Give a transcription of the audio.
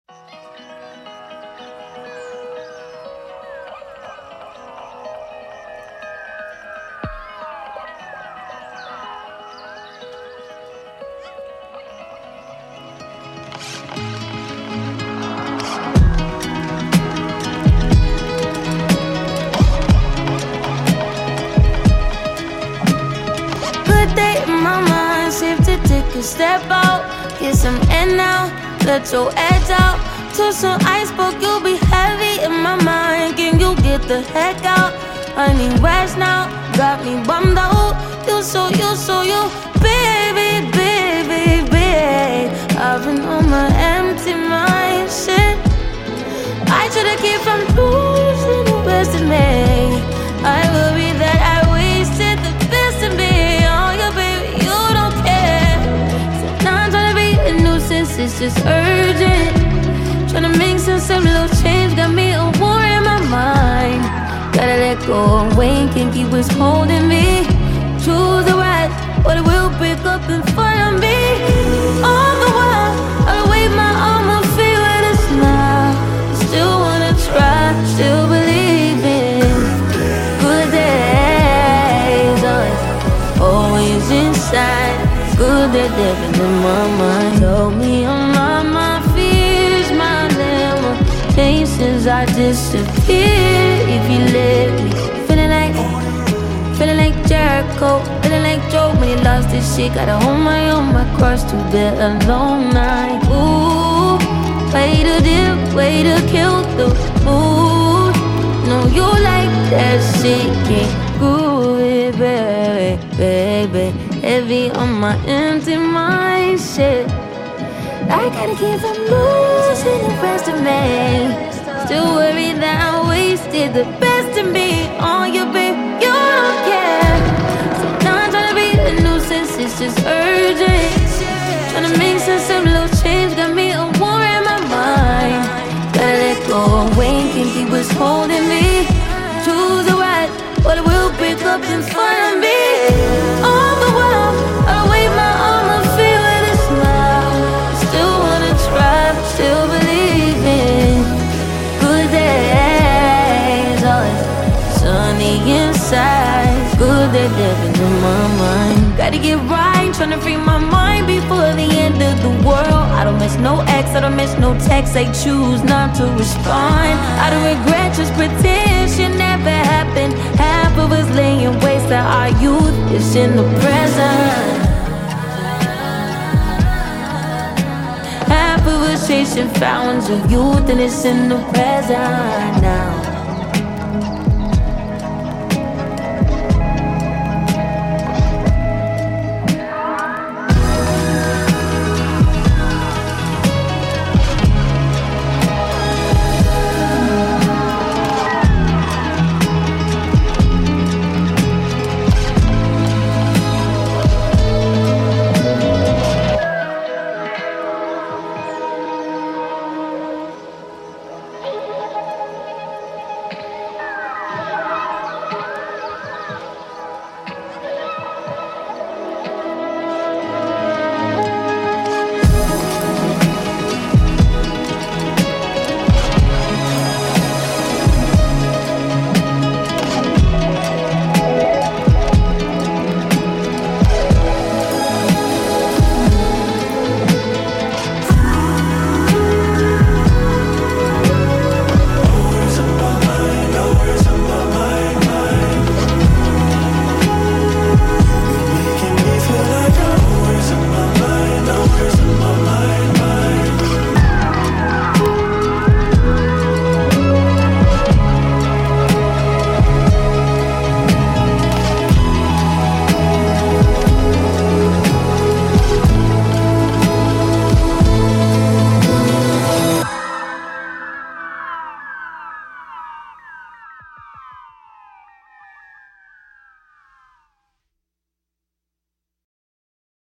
Step out, get some air now, let your edge out. To some iceberg, you'll be heavy in my mind. Can you get the heck out? I need rest now, got me bummed out. You so, baby, baby, baby. I've been on my empty mind, shit. I should've kept from losing the best of me. I worry that I wasted the best of me. Oh, yeah, baby, you don't care. It's just urgent. Tryna make sense of little change. Got me a war in my mind. Gotta let go and wait. Can't keep what's holding me. Choose the right, or it will break up in front of me. All the while, I'll wave my arm and feel with a smile. Still wanna try, still believe in good days. Always inside. Good that living in my mind. Told me I'm on my fears, my limitations. I disappear if you let me. Feeling like Jericho, feeling like Joe when he lost his shit. Gotta hold my own, my cross to bear a long night. Ooh, way to dip, way to kill the mood. No, you like that shit, can't groove it, baby, baby. Heavy on my empty mind, shit. I gotta keep from losing the rest of me. Still worried that I wasted the best of me. Oh, you babe, you don't care. Sometimes trying to be a nuisance, it's just urgent. Trying to make sense of little change. Got me a war in my mind. Gotta let go away, can't keep what's holding me. Choose the right, but it will break up in front of me. All the while, I'll wave my arm and feel with a smile. Still wanna try, still believe in good days. Always sunny inside. Good that living in my mind. Gotta get right, tryna free my mind before the end of the world. I don't miss no ex, I don't miss no text. I choose not to respond. I don't regret, just pretend shit never happened. Half of us laying waste to our youth is in the present. Half of us chasing fountains of youth and it's in the present now.